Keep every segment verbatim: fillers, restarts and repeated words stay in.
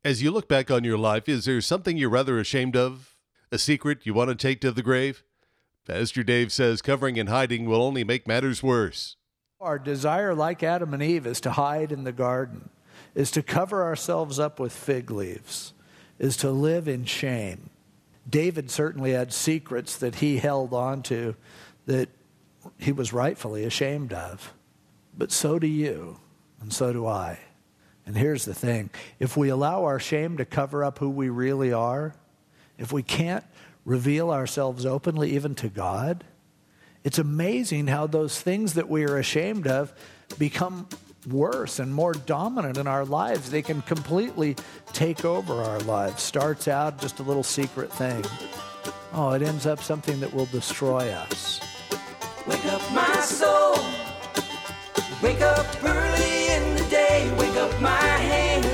As you look back on your life, is there something you're rather ashamed of? A secret you want to take to the grave? Pastor Dave says covering and hiding will only make matters worse. Our desire, like Adam and Eve, is to hide in the garden, is to cover ourselves up with fig leaves, is to live in shame. David certainly had secrets that he held on to that he was rightfully ashamed of. But so do you, and so do I. And here's the thing. If we allow our shame to cover up who we really are, if we can't reveal ourselves openly even to God, it's amazing how those things that we are ashamed of become worse and more dominant in our lives. They can completely take over our lives. Starts out just a little secret thing. Oh, it ends up something that will destroy us. Wake up, my soul. Wake up early in the day. Wake up my hand.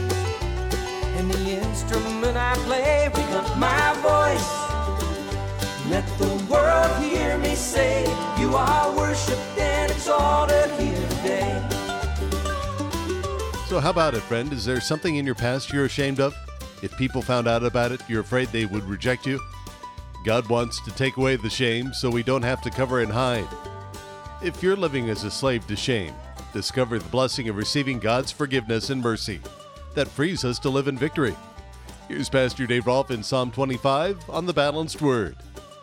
And the instrument I play. Wake up my voice. Let the world hear me say, you are worshipped and exalted here today. So how about it, friend? Is there something in your past you're ashamed of? If people found out about it, you're afraid they would reject you? God wants to take away the shame so we don't have to cover and hide. If you're living as a slave to shame, discover the blessing of receiving God's forgiveness and mercy that frees us to live in victory. Here's Pastor Dave Rolfe in Psalm twenty-five on the Balanced Word.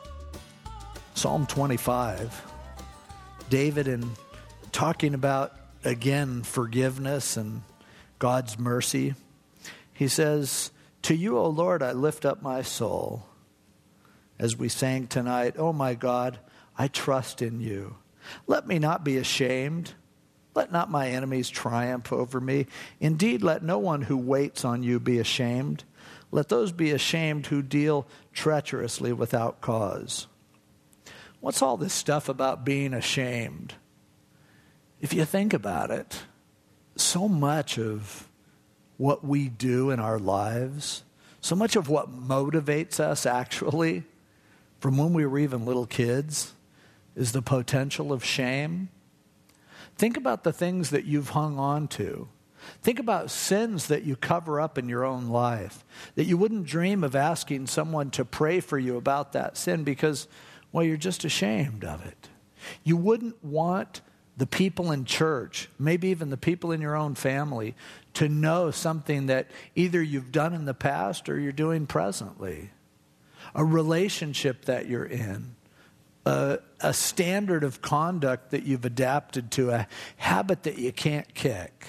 Psalm twenty-five, David, in talking about, again, forgiveness and God's mercy, he says, to you, O Lord, I lift up my soul. As we sang tonight, oh my God, I trust in you. Let me not be ashamed. Let not my enemies triumph over me. Indeed, let no one who waits on you be ashamed. Let those be ashamed who deal treacherously without cause. What's all this stuff about being ashamed? If you think about it, so much of what we do in our lives, so much of what motivates us actually, from when we were even little kids, is the potential of shame. Think about the things that you've hung on to. Think about sins that you cover up in your own life, that you wouldn't dream of asking someone to pray for you about that sin because, well, you're just ashamed of it. You wouldn't want the people in church, maybe even the people in your own family, to know something that either you've done in the past or you're doing presently. A relationship that you're in. A, a standard of conduct that you've adapted to. A habit that you can't kick.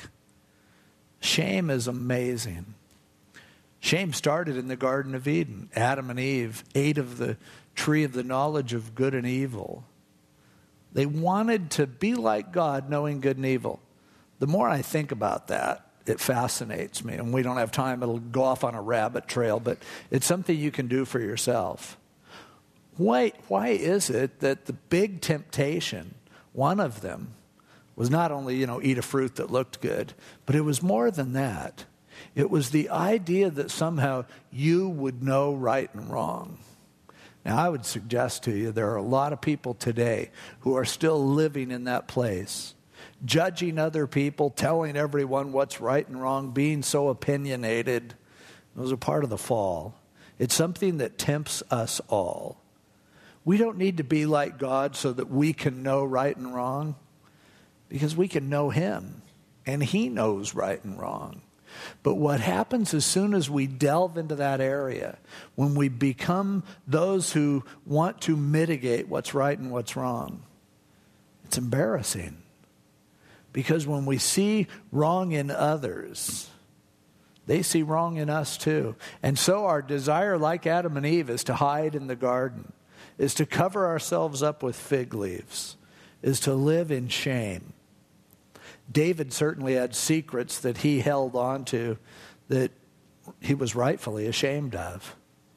Shame is amazing. Shame started in the Garden of Eden. Adam and Eve ate of the tree of the knowledge of good and evil. They wanted to be like God, knowing good and evil. The more I think about that, it fascinates me. And we don't have time, it'll go off on a rabbit trail, but it's something you can do for yourself. Why, why is it that the big temptation, one of them, was not only, you know, eat a fruit that looked good, but it was more than that. It was the idea that somehow you would know right and wrong. Now, I would suggest to you there are a lot of people today who are still living in that place, judging other people, telling everyone what's right and wrong, being so opinionated. Those are part of the fall. It's something that tempts us all. We don't need to be like God so that we can know right and wrong, because we can know Him, and He knows right and wrong. But what happens as soon as we delve into that area, when we become those who want to mitigate what's right and what's wrong, it's embarrassing. Because when we see wrong in others, they see wrong in us too. And so our desire, like Adam and Eve, is to hide in the garden, is to cover ourselves up with fig leaves, is to live in shame. David certainly had secrets that he held on to that he was rightfully ashamed of.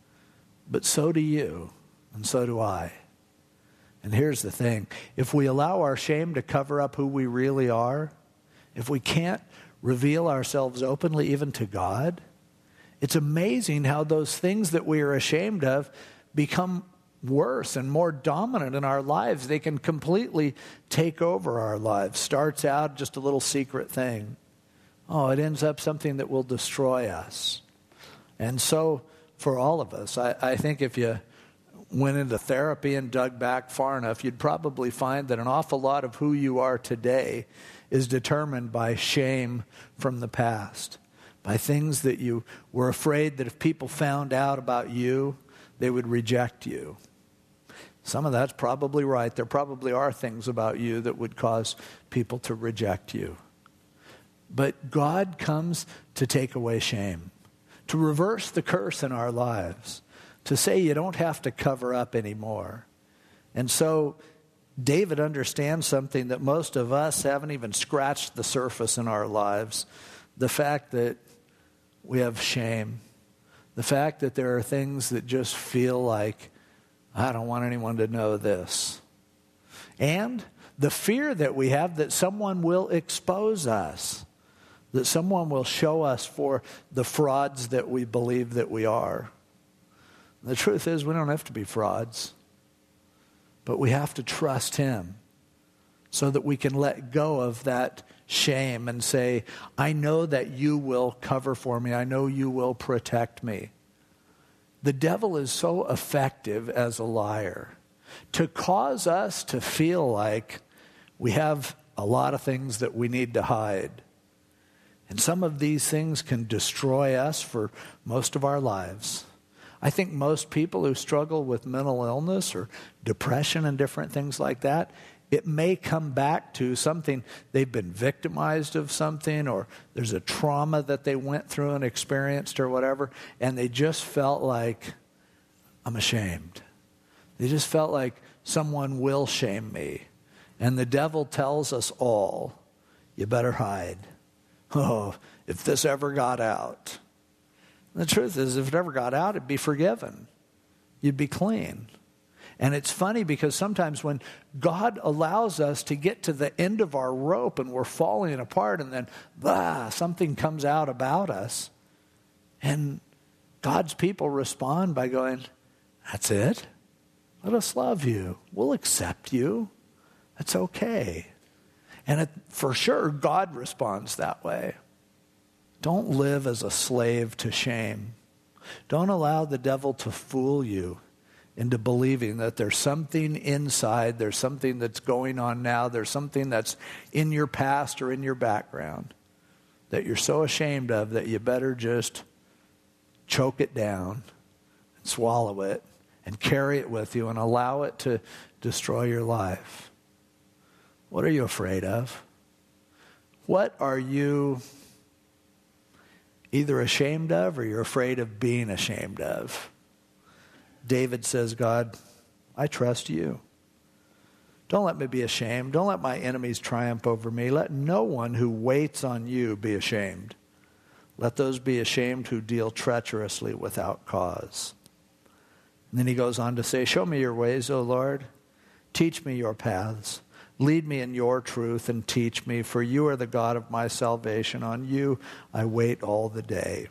But so do you, and so do I. And here's the thing. If we allow our shame to cover up who we really are, if we can't reveal ourselves openly even to God, it's amazing how those things that we are ashamed of become worse and more dominant in our lives. They can completely take over our lives. Starts out just a little secret thing. oh, it ends up something that will destroy us. And so for all of us, I, I think if you went into therapy and dug back far enough, you'd probably find that an awful lot of who you are today is determined by shame from the past, by things that you were afraid that if people found out about you, they would reject you. Some of that's probably right. There probably are things about you that would cause people to reject you. But God comes to take away shame, to reverse the curse in our lives, to say you don't have to cover up anymore. And so David understands something that most of us haven't even scratched the surface in our lives. The fact that we have shame. The fact that there are things that just feel like, I don't want anyone to know this. And the fear that we have that someone will expose us, that someone will show us for the frauds that we believe that we are. The truth is, we don't have to be frauds, but we have to trust him so that we can let go of that shame and say, I know that you will cover for me. I know you will protect me. The devil is so effective as a liar to cause us to feel like we have a lot of things that we need to hide. And some of these things can destroy us for most of our lives. I think most people who struggle with mental illness or depression and different things like that, it may come back to something, they've been victimized of something, or there's a trauma that they went through and experienced or whatever, and they just felt like, I'm ashamed. They just felt like someone will shame me. And the devil tells us all, you better hide. Oh, if this ever got out. And the truth is, if it ever got out, it'd be forgiven. You'd be clean. And it's funny because sometimes when God allows us to get to the end of our rope and we're falling apart and then, bah, something comes out about us. And God's people respond by going, that's it. Let us love you. We'll accept you. That's okay. And it, for sure, God responds that way. Don't live as a slave to shame. Don't allow the devil to fool you into believing that there's something inside, there's something that's going on now, there's something that's in your past or in your background that you're so ashamed of that you better just choke it down and swallow it and carry it with you and allow it to destroy your life. What are you afraid of? What are you either ashamed of or you're afraid of being ashamed of? David says, God, I trust you. Don't let me be ashamed. Don't let my enemies triumph over me. Let no one who waits on you be ashamed. Let those be ashamed who deal treacherously without cause. And then he goes on to say, show me your ways, O Lord. Teach me your paths. Lead me in your truth and teach me, for you are the God of my salvation. On you I wait all the day.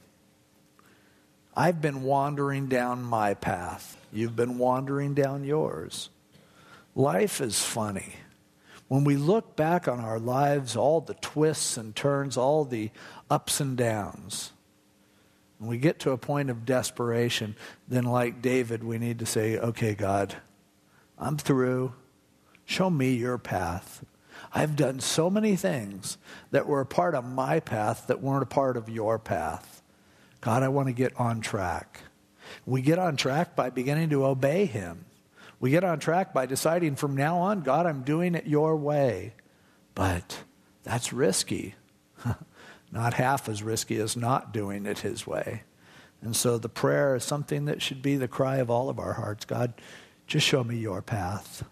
I've been wandering down my path. You've been wandering down yours. Life is funny. When we look back on our lives, all the twists and turns, all the ups and downs, when we get to a point of desperation, then like David, we need to say, okay, God, I'm through. Show me your path. I've done so many things that were a part of my path that weren't a part of your path. God, I want to get on track. We get on track by beginning to obey him. We get on track by deciding from now on, God, I'm doing it your way. But that's risky. Not half as risky as not doing it his way. And so the prayer is something that should be the cry of all of our hearts. God, just show me your path.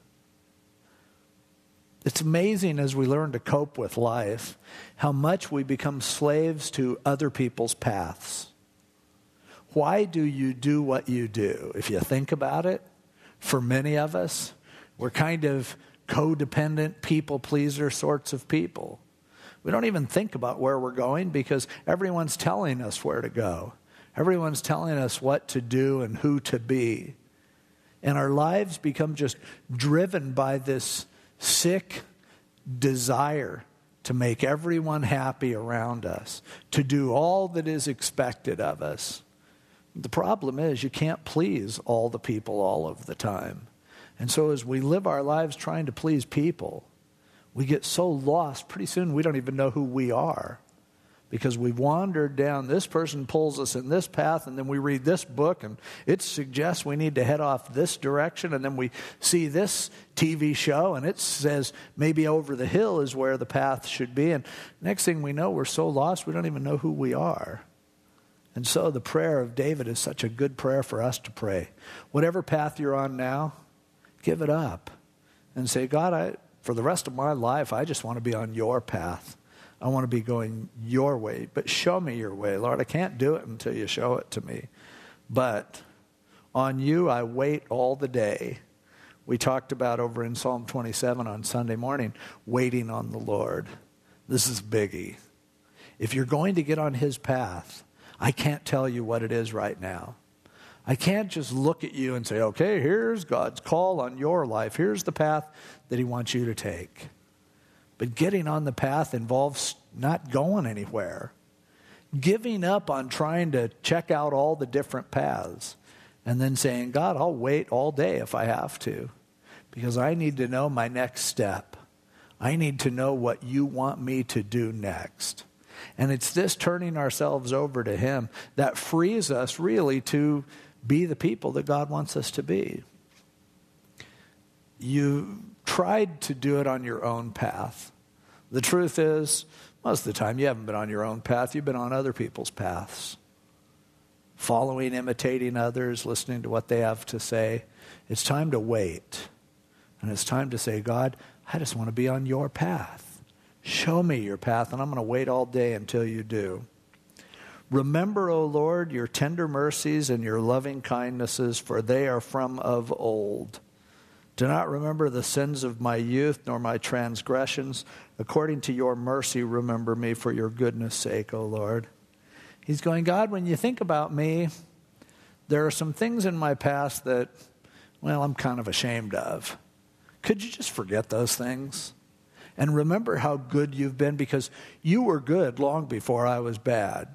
It's amazing as we learn to cope with life, how much we become slaves to other people's paths. Why do you do what you do? If you think about it, for many of us, we're kind of codependent, people-pleaser sorts of people. We don't even think about where we're going because everyone's telling us where to go. Everyone's telling us what to do and who to be. And our lives become just driven by this sick desire to make everyone happy around us, to do all that is expected of us. The problem is you can't please all the people all of the time. And so as we live our lives trying to please people, we get so lost, pretty soon we don't even know who we are. Because we've wandered down, this person pulls us in this path, and then we read this book, and it suggests we need to head off this direction, and then we see this T V show, and it says maybe over the hill is where the path should be. And next thing we know, we're so lost, we don't even know who we are. And so the prayer of David is such a good prayer for us to pray. Whatever path you're on now, give it up and say, God, I, for the rest of my life, I just want to be on your path. I want to be going your way, but show me your way. Lord, I can't do it until you show it to me. But on you I wait all the day. We talked about over in Psalm twenty-seven on Sunday morning, waiting on the Lord. This is biggie. If you're going to get on his path, I can't tell you what it is right now. I can't just look at you and say, okay, here's God's call on your life. Here's the path that he wants you to take. But getting on the path involves not going anywhere. Giving up on trying to check out all the different paths. And then saying, God, I'll wait all day if I have to. Because I need to know my next step. I need to know what you want me to do next. And it's this turning ourselves over to him that frees us really to be the people that God wants us to be. You tried to do it on your own path. The truth is, most of the time you haven't been on your own path. You've been on other people's paths. Following, imitating others, listening to what they have to say. It's time to wait. And it's time to say, God, I just want to be on your path. Show me your path, and I'm going to wait all day until you do. Remember, O Lord, your tender mercies and your loving kindnesses, for they are from of old. Do not remember the sins of my youth, nor my transgressions. According to your mercy, remember me for your goodness' sake, O Lord. He's going, God, when you think about me, there are some things in my past that, well, I'm kind of ashamed of. Could you just forget those things? And remember how good you've been, because you were good long before I was bad.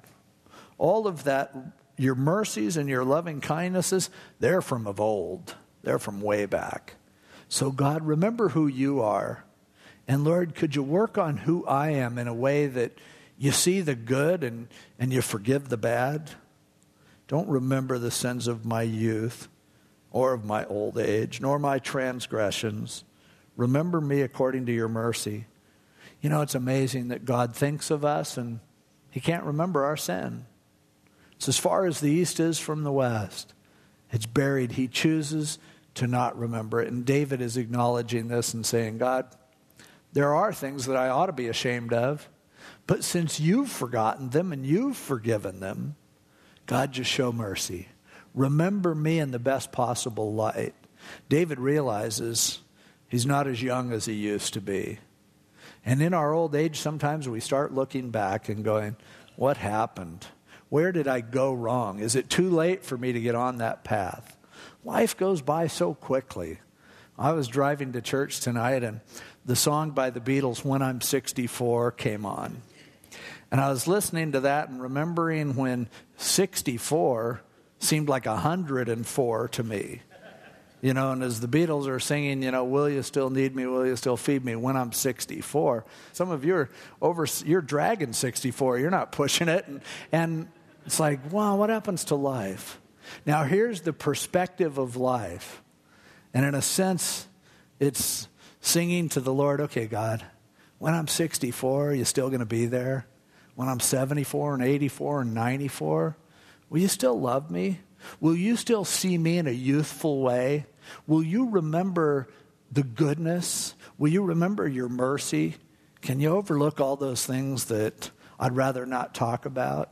All of that, your mercies and your loving kindnesses, they're from of old. They're from way back. So God, remember who you are. And Lord, could you work on who I am in a way that you see the good and, and you forgive the bad? Don't remember the sins of my youth or of my old age, nor my transgressions. Remember me according to your mercy. You know, it's amazing that God thinks of us and he can't remember our sin. It's as far as the east is from the west. It's buried. He chooses to not remember it. And David is acknowledging this and saying, God, there are things that I ought to be ashamed of, but since you've forgotten them and you've forgiven them, God, just show mercy. Remember me in the best possible light. David realizes he's not as young as he used to be. And in our old age, sometimes we start looking back and going, what happened? Where did I go wrong? Is it too late for me to get on that path? Life goes by so quickly. I was driving to church tonight, and the song by the Beatles, When I'm sixty-four, came on. And I was listening to that and remembering when sixty-four seemed like one hundred four to me. You know, and as the Beatles are singing, you know, will you still need me? Will you still feed me when I'm sixty-four? Some of you are over, you're dragging sixty-four. You're not pushing it. And, and it's like, wow, what happens to life? Now, here's the perspective of life. And in a sense, it's singing to the Lord, okay, God, when I'm sixty-four, are you still going to be there? When I'm seventy-four and eighty-four and ninety-four, will you still love me? Will you still see me in a youthful way? Will you remember the goodness? Will you remember your mercy? Can you overlook all those things that I'd rather not talk about?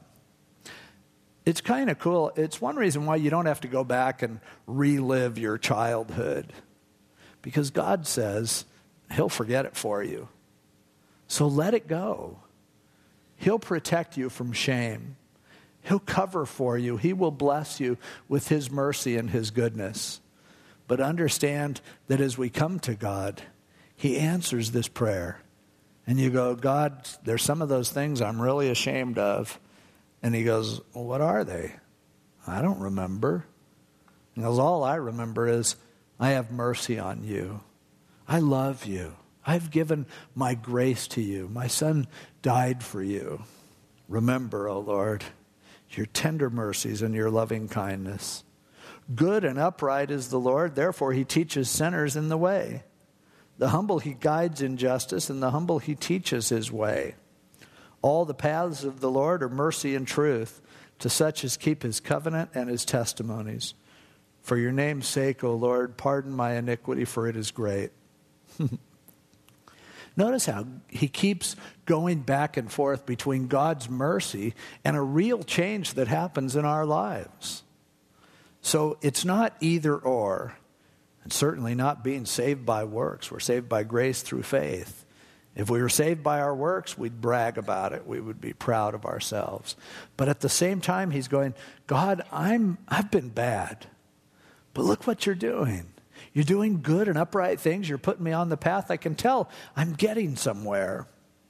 It's kind of cool. It's one reason why you don't have to go back and relive your childhood. Because God says he'll forget it for you. So let it go. He'll protect you from shame. He'll cover for you. He will bless you with his mercy and his goodness. But understand that as we come to God, he answers this prayer. And you go, God, there's some of those things I'm really ashamed of. And he goes, well, what are they? I don't remember. He goes, all I remember is I have mercy on you. I love you. I've given my grace to you. My son died for you. Remember, O Lord, your tender mercies and your loving kindness. Good and upright is the Lord, therefore he teaches sinners in the way. The humble he guides in justice, and the humble he teaches his way. All the paths of the Lord are mercy and truth to such as keep his covenant and his testimonies. For your name's sake, O Lord, pardon my iniquity, for it is great. Notice how he keeps going back and forth between God's mercy and a real change that happens in our lives. So it's not either or, and certainly not being saved by works. We're saved by grace through faith. If we were saved by our works, we'd brag about it. We would be proud of ourselves. But at the same time, he's going, God, I'm, I've been bad, but look what you're doing. You're doing good and upright things. You're putting me on the path. I can tell I'm getting somewhere.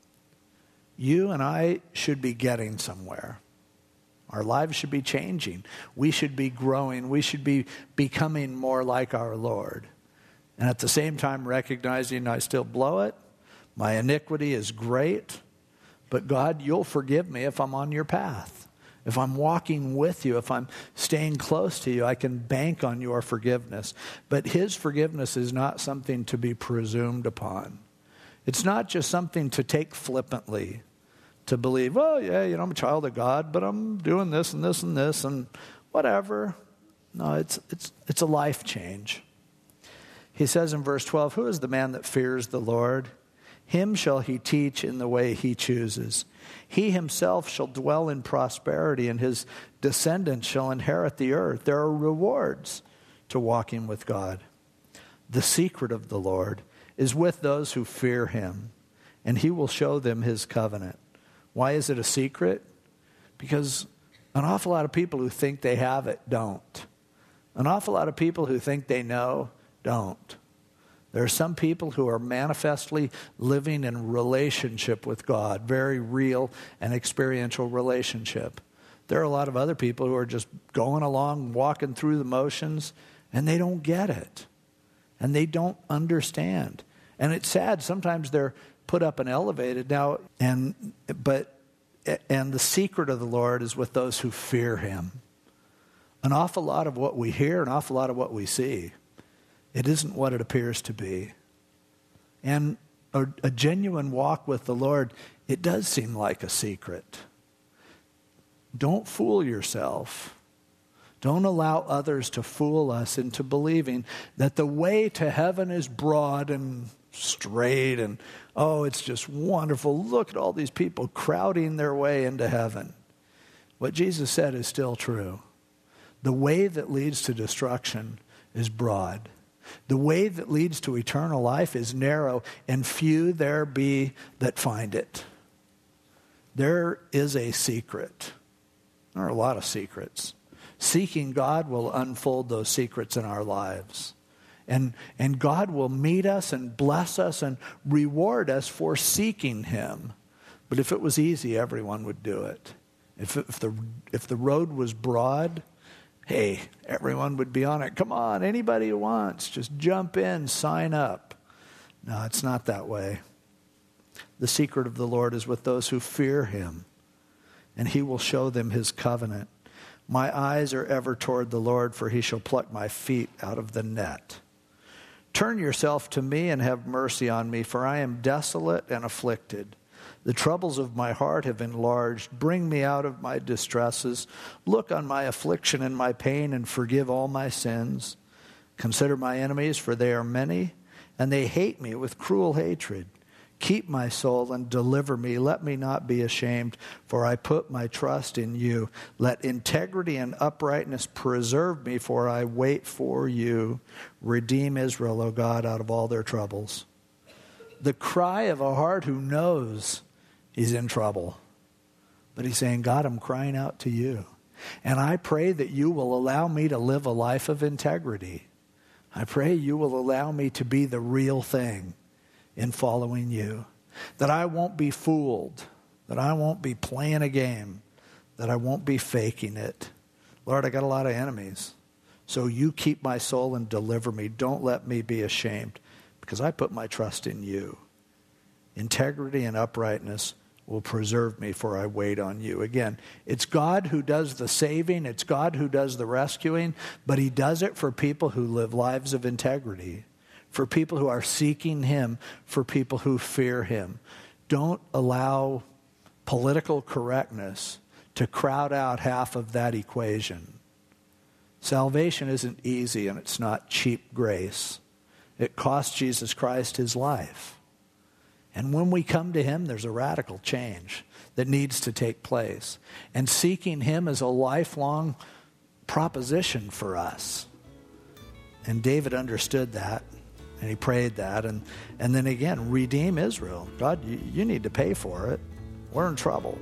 You and I should be getting somewhere. Our lives should be changing. We should be growing. We should be becoming more like our Lord. And at the same time, recognizing I still blow it. My iniquity is great. But God, you'll forgive me if I'm on your path. If I'm walking with you, if I'm staying close to you, I can bank on your forgiveness. But his forgiveness is not something to be presumed upon. It's not just something to take flippantly, to believe, oh, yeah, you know, I'm a child of God, but I'm doing this and this and this and whatever. No, it's it's it's a life change. He says in verse twelve, who is the man that fears the Lord? Him shall he teach in the way he chooses. He himself shall dwell in prosperity, and his descendants shall inherit the earth. There are rewards to walking with God. The secret of the Lord is with those who fear him, and he will show them his covenant. Why is it a secret? Because an awful lot of people who think they have it don't. An awful lot of people who think they know don't. There are some people who are manifestly living in relationship with God, very real and experiential relationship. There are a lot of other people who are just going along, walking through the motions, and they don't get it. And they don't understand. And it's sad. Sometimes they're put up and elevated now, and but and the secret of the Lord is with those who fear him. An awful lot of what we hear, an awful lot of what we see, it isn't what it appears to be. And a, a genuine walk with the Lord, it does seem like a secret. Don't fool yourself. Don't allow others to fool us into believing that the way to heaven is broad and straight and, oh, it's just wonderful. Look at all these people crowding their way into heaven. What Jesus said is still true. The way that leads to destruction is broad. The way that leads to eternal life is narrow, and few there be that find it. There is a secret. There are a lot of secrets. Seeking God will unfold those secrets in our lives. And, and God will meet us and bless us and reward us for seeking him. But if it was easy, everyone would do it. If, if, the, if the road was broad, hey, everyone would be on it. Come on, anybody who wants, just jump in, sign up. No, it's not that way. The secret of the Lord is with those who fear him, and he will show them his covenant. My eyes are ever toward the Lord, for he shall pluck my feet out of the net. Turn yourself to me and have mercy on me, for I am desolate and afflicted. The troubles of my heart have enlarged. Bring me out of my distresses. Look on my affliction and my pain and forgive all my sins. Consider my enemies, for they are many, and they hate me with cruel hatred. Keep my soul and deliver me. Let me not be ashamed, for I put my trust in you. Let integrity and uprightness preserve me, for I wait for you. Redeem Israel, O God, out of all their troubles. The cry of a heart who knows he's in trouble. But he's saying, God, I'm crying out to you. And I pray that you will allow me to live a life of integrity. I pray you will allow me to be the real thing in following you. that I won't be fooled, that I won't be playing a game, that I won't be faking it. Lord, I got a lot of enemies. So you keep my soul and deliver me. Don't let me be ashamed, because I put my trust in you. Integrity and uprightness will preserve me, for I wait on you. Again, it's God who does the saving. It's God who does the rescuing, but he does it for people who live lives of integrity, for people who are seeking him, for people who fear him. Don't allow political correctness to crowd out half of that equation. Salvation isn't easy, and it's not cheap grace. It cost Jesus Christ his life. And when we come to him, there's a radical change that needs to take place. And seeking him is a lifelong proposition for us. And David understood that, and he prayed that. And, and then again, redeem Israel. God, you, you need to pay for it. We're in trouble.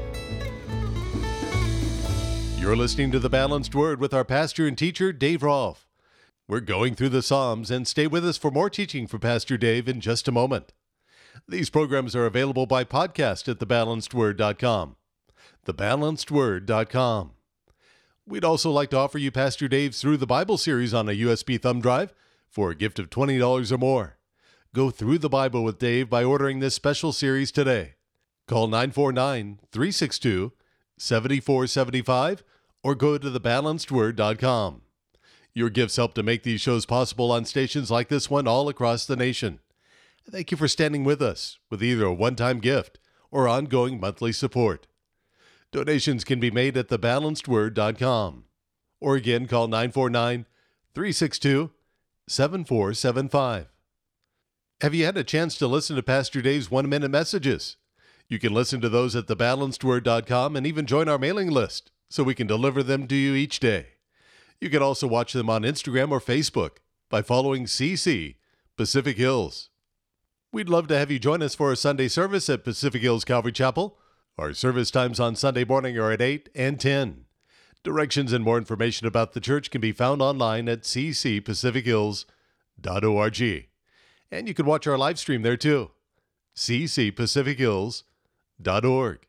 You're listening to The Balanced Word with our pastor and teacher, Dave Rolfe. We're going through the Psalms, and stay with us for more teaching from Pastor Dave in just a moment. These programs are available by podcast at the balanced word dot com. the balanced word dot com. We'd also like to offer you Pastor Dave's Through the Bible series on a U S B thumb drive for a gift of twenty dollars or more. Go through the Bible with Dave by ordering this special series today. Call nine four nine, three six two, seven four seven five or go to the balanced word dot com. Your gifts help to make these shows possible on stations like this one all across the nation. Thank you for standing with us with either a one-time gift or ongoing monthly support. Donations can be made at the balanced word dot com. Or again, call nine four nine, three six two, seven four seven five. Have you had a chance to listen to Pastor Dave's one-minute messages? You can listen to those at the balanced word dot com and even join our mailing list so we can deliver them to you each day. You can also watch them on Instagram or Facebook by following C C Pacific Hills. We'd love to have you join us for a Sunday service at Pacific Hills Calvary Chapel. Our service times on Sunday morning are at eight and ten. Directions and more information about the church can be found online at c c pacific hills dot org. And you can watch our live stream there too, c c pacific hills dot org.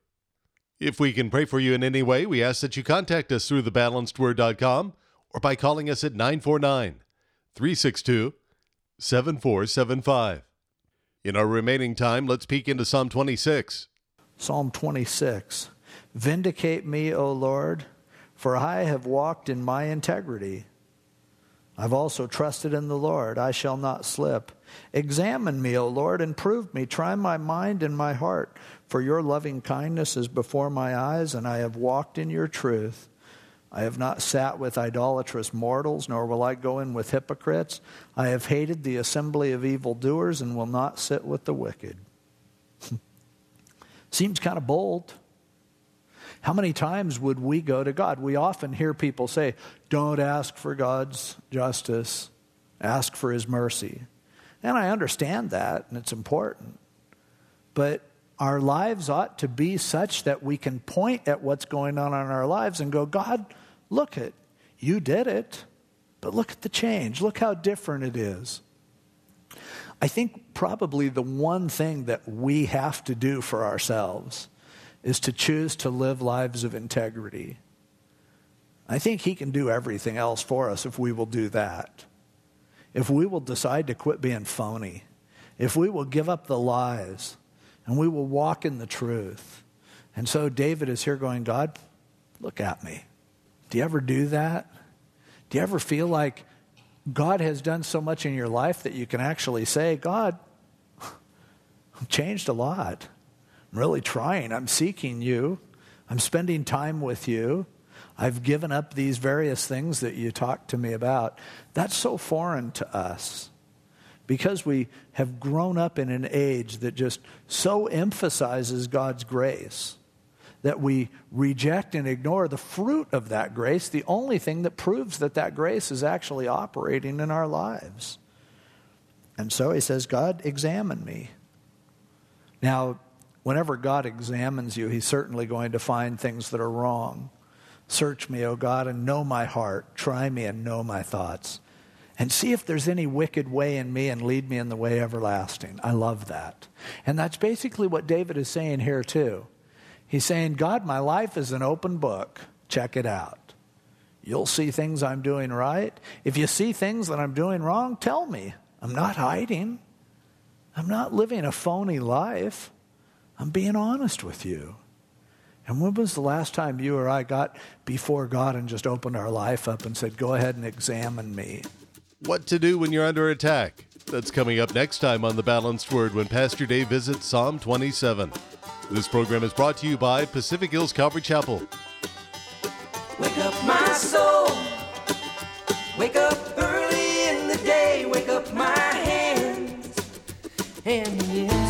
If we can pray for you in any way, we ask that you contact us through the balanced word dot com or by calling us at nine four nine, three six two, seven four seven five. In our remaining time, let's peek into Psalm twenty-six. Psalm twenty-six. Vindicate me, O Lord, for I have walked in my integrity. I've also trusted in the Lord. I shall not slip. Examine me, O Lord, and prove me. Try my mind and my heart. For your loving kindness is before my eyes, and I have walked in your truth. I have not sat with idolatrous mortals, nor will I go in with hypocrites. I have hated the assembly of evildoers and will not sit with the wicked. Seems kind of bold. How many times would we go to God? We often hear people say, don't ask for God's justice, ask for his mercy. And I understand that, and it's important. But our lives ought to be such that we can point at what's going on in our lives and go, God, look at, you did it, but look at the change. Look how different it is. I think probably the one thing that we have to do for ourselves is to choose to live lives of integrity. I think he can do everything else for us if we will do that. If we will decide to quit being phony, if we will give up the lies, and we will walk in the truth. And so David is here going, God, look at me. Do you ever do that? Do you ever feel like God has done so much in your life that you can actually say, God, I've changed a lot. I'm really trying. I'm seeking you. I'm spending time with you. I've given up these various things that you talked to me about. That's so foreign to us because we have grown up in an age that just so emphasizes God's grace that we reject and ignore the fruit of that grace, the only thing that proves that that grace is actually operating in our lives. And so he says, God, examine me. Now, whenever God examines you, he's certainly going to find things that are wrong. Search me, O God, and know my heart. Try me and know my thoughts. and see if there's any wicked way in me and lead me in the way everlasting. I love that. And that's basically what David is saying here too. He's saying, God, my life is an open book. Check it out. You'll see things I'm doing right. If you see things that I'm doing wrong, tell me. I'm not hiding. I'm not living a phony life. I'm being honest with you. And when was the last time you or I got before God and just opened our life up and said, go ahead and examine me? What to do when you're under attack? That's coming up next time on The Balanced Word when Pastor Dave visits Psalm twenty-seven. This program is brought to you by Pacific Hills Calvary Chapel. Wake up my soul. Wake up early in the day. Wake up my hands and the